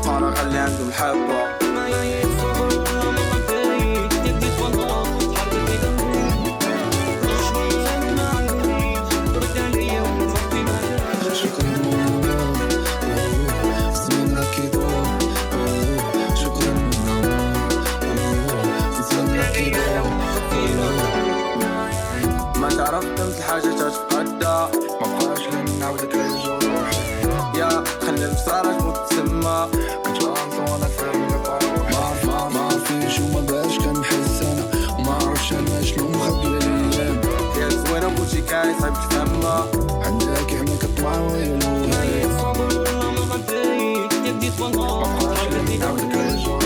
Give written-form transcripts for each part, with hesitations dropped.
فارغ اللي عنده محبة. ما تعرف مثل حاجة تتقدى، ما بقاش لنا عودة الجروح. يا خلي المسارج متسمى كتوانس وانا فاهم ما عارفينش وما باش كنحس انا، وما عرفش انا شنو مخبي الايام. يا زوينة بوشي كاي صعيب تفهمها، عندك يحمل كطمع ويلو ما يصبر ولا ما غدي يدي تفنغ ما بقاش لنا عودة الجروح.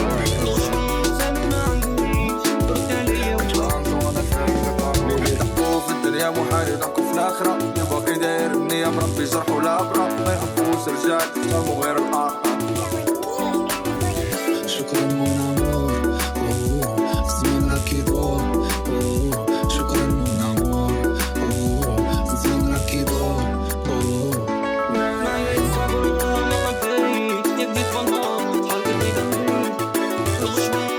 الدنيا محال يضحكوا في الآخرة، يبقى داير بنية مربي جرح ولا برا، ما يحبوش رجال يفهموا غير الآخر. شكرا مون أمور زين راكي دور، شكرا مون أمور زين راكي دور. ما يصبر ولا ما غدي يدي تفنغ تحل